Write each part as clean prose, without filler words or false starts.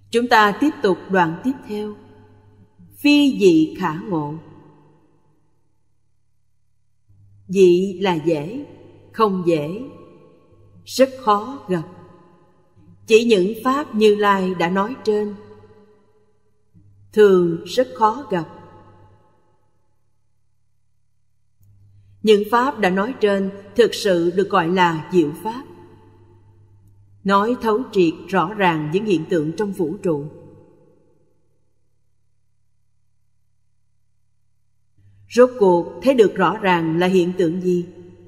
Chúng ta tiếp tục đoạn tiếp theo. Phi dị khả ngộ. Dị là dễ, không dễ, rất khó gặp. Chỉ những pháp Như Lai đã nói trên, thường rất khó gặp. Những pháp đã nói trên thực sự được gọi là diệu pháp, nói thấu triệt rõ ràng những hiện tượng trong vũ trụ. Rốt cuộc thấy được rõ ràng là hiện tượng gì?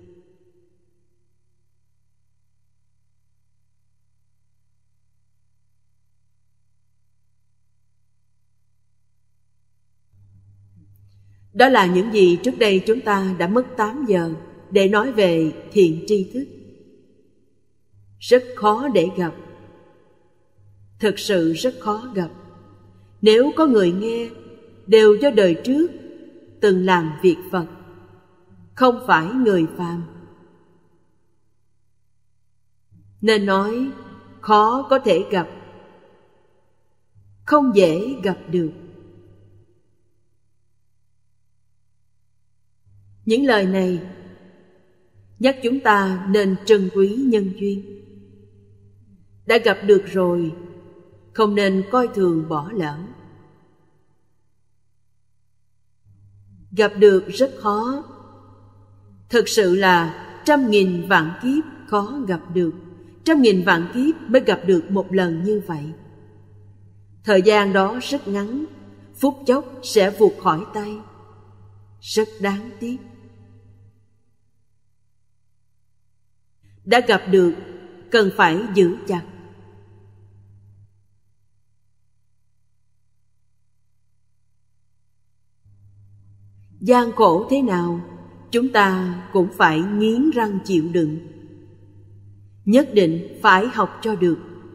Đó là những gì trước đây chúng ta đã mất 8 giờ để nói về thiện tri thức. Rất khó để gặp. Thực sự rất khó gặp. Nếu có người nghe, đều do đời trước từng làm việc Phật, không phải người phàm. Nên nói khó có thể gặp, không dễ gặp được. Những lời này nhắc chúng ta nên trân quý nhân duyên. Đã gặp được rồi, không nên coi thường bỏ lỡ. Gặp được rất khó. Thực sự là 100.000 vạn kiếp khó gặp được. 100.000 vạn kiếp mới gặp được một lần như vậy. Thời gian đó rất ngắn, phút chốc sẽ vụt khỏi tay. Rất đáng tiếc. Đã gặp được, cần phải giữ chặt. Gian khổ thế nào, chúng ta cũng phải nghiến răng chịu đựng. Nhất định phải học cho được.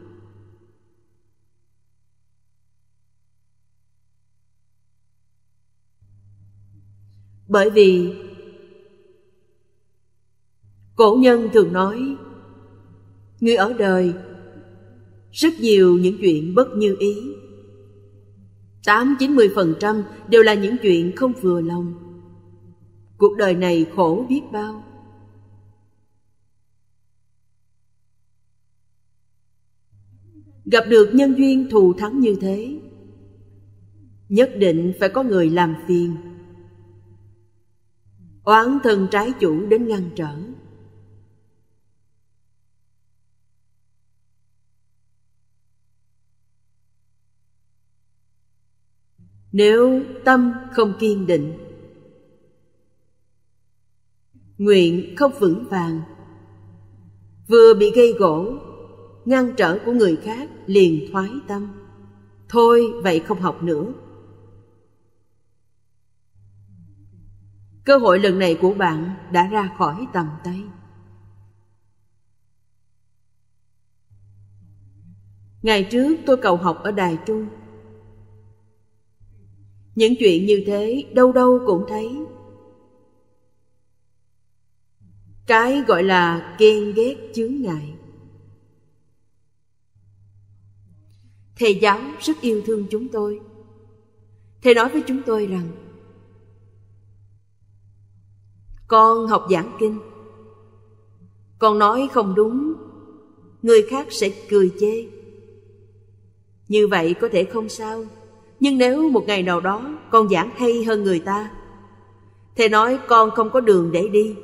Bởi vì cổ nhân thường nói, người ở đời rất nhiều những chuyện bất như ý. 80-90% đều là những chuyện không vừa lòng. Cuộc đời này khổ biết bao. Gặp được nhân duyên thù thắng như thế, nhất định phải có người làm phiền, oán thân trái chủ đến ngăn trở. Nếu tâm không kiên định, nguyện không vững vàng, vừa bị gây gỗ, ngăn trở của người khác liền thoái tâm. Thôi vậy không học nữa. Cơ hội lần này của bạn đã ra khỏi tầm tay. Ngày trước tôi cầu học ở Đài Trung. Những chuyện như thế đâu đâu cũng thấy. Cái gọi là ghen ghét chướng ngại. Thầy giáo rất yêu thương chúng tôi. Thầy nói với chúng tôi rằng, con học giảng kinh, con nói không đúng, người khác sẽ cười chê. Như vậy có thể không sao. Nhưng nếu một ngày nào đó con giảng hay hơn người ta, thầy nói con không có đường để đi.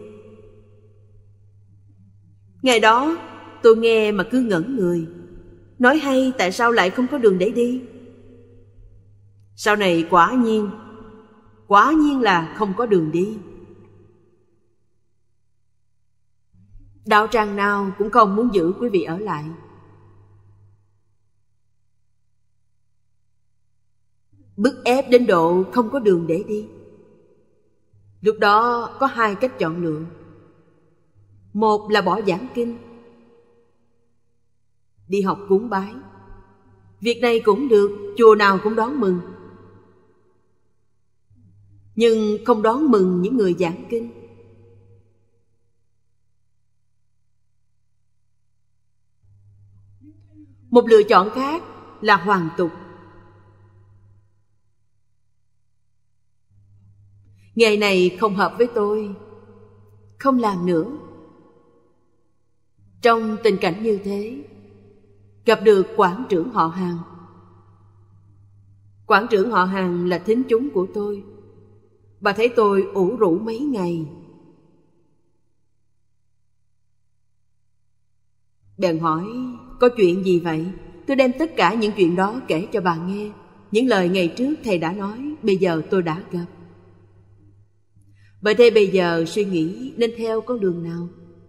Ngày đó tôi nghe mà cứ ngẩn người. Nói hay tại sao lại không có đường để đi? Sau này quả nhiên là không có đường đi. Đạo tràng nào cũng không muốn giữ quý vị ở lại. Bức ép đến độ không có đường để đi. Lúc đó có hai cách chọn lựa. Một là bỏ giảng kinh, đi học cúng bái. Việc này cũng được, chùa nào cũng đón mừng. Nhưng không đón mừng những người giảng kinh. Một lựa chọn khác là hoàn tục. Nghề này không hợp với tôi, không làm nữa. Trong tình cảnh như thế, gặp được quản trưởng họ Hàn. Quản trưởng họ Hàn là thính chúng của tôi. Bà thấy tôi ủ rũ mấy ngày, bèn hỏi có chuyện gì vậy. Tôi đem tất cả những chuyện đó kể cho bà nghe. Những lời ngày trước thầy đã nói, bây giờ tôi đã gặp. Bởi thế bây giờ suy nghĩ nên theo con đường nào?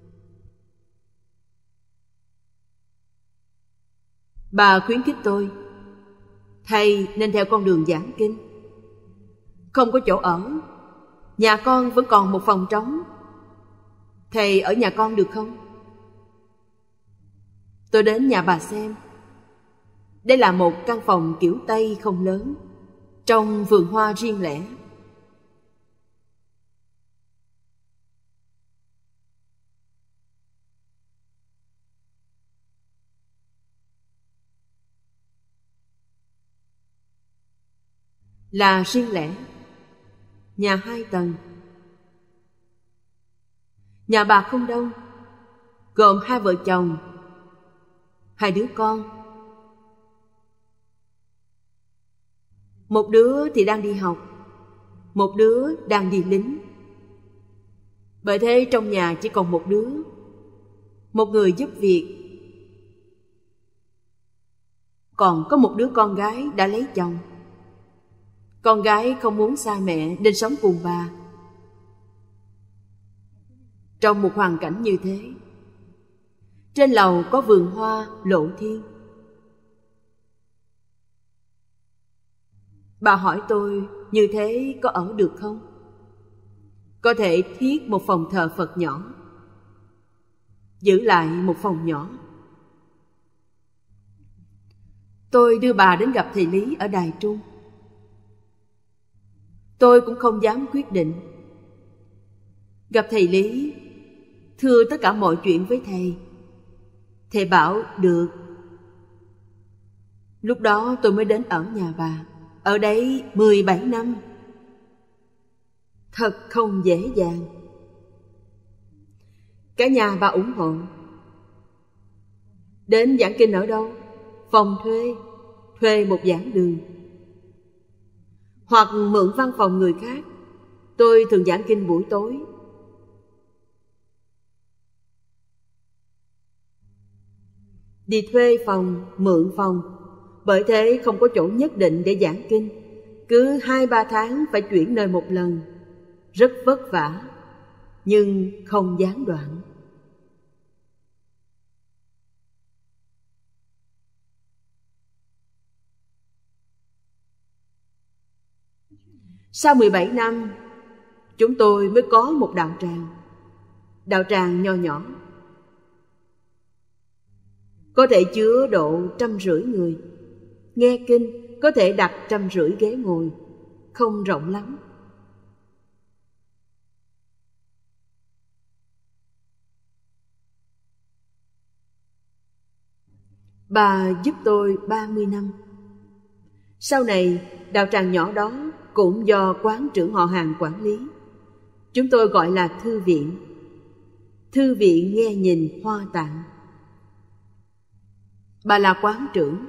Bà khuyến khích tôi, thầy nên theo con đường giảng kinh. Không có chỗ ở, nhà con vẫn còn một phòng trống. Thầy ở nhà con được không? Tôi đến nhà bà xem. Đây là một căn phòng kiểu Tây không lớn, trong vườn hoa riêng lẻ. Là riêng lẻ, nhà 2 tầng. Nhà bà không đông, gồm 2 vợ chồng, 2 đứa con. Một đứa thì đang đi học, một đứa đang đi lính. Bởi thế trong nhà chỉ còn một đứa, một người giúp việc. Còn có một đứa con gái đã lấy chồng. Con gái không muốn xa mẹ nên sống cùng bà. Trong một hoàn cảnh như thế, trên lầu có vườn hoa lộ thiên. Bà hỏi tôi như thế có ở được không? Có thể thiết một phòng thờ Phật nhỏ, giữ lại một phòng nhỏ. Tôi đưa bà đến gặp thầy Lý ở Đài Trung. Tôi cũng không dám quyết định. Gặp thầy Lý, thưa tất cả mọi chuyện với thầy. Thầy bảo được. Lúc đó tôi mới đến ở nhà bà. Ở đấy 17 năm. Thật không dễ dàng. Cả nhà bà ủng hộ. Đến giảng kinh ở đâu? Phòng thuê một giảng đường, hoặc mượn văn phòng người khác. Tôi thường giảng kinh buổi tối. Đi thuê phòng, mượn phòng. Bởi thế không có chỗ nhất định để giảng kinh. Cứ 2-3 tháng phải chuyển nơi một lần. Rất vất vả, nhưng không gián đoạn. Sau 17 năm, chúng tôi mới có một đạo tràng. Đạo tràng nho nhỏ, có thể chứa độ 150 người. Nghe kinh có thể đặt 150 ghế ngồi, không rộng lắm. Bà giúp tôi 30 năm. Sau này, đạo tràng nhỏ đó cũng do quán trưởng họ Hàn quản lý. Chúng tôi gọi là thư viện. Thư viện nghe nhìn Hoa Tạng. Bà là quán trưởng.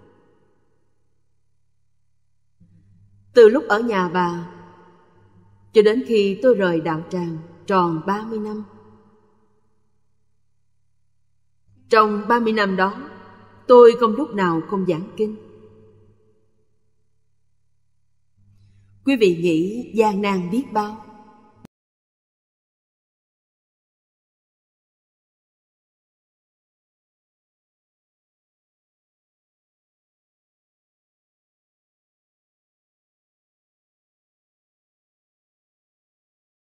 Từ lúc ở nhà bà cho đến khi tôi rời đạo tràng tròn 30 năm. Trong 30 năm đó, tôi không lúc nào không giảng kinh. Quý vị nghĩ gian nan biết bao.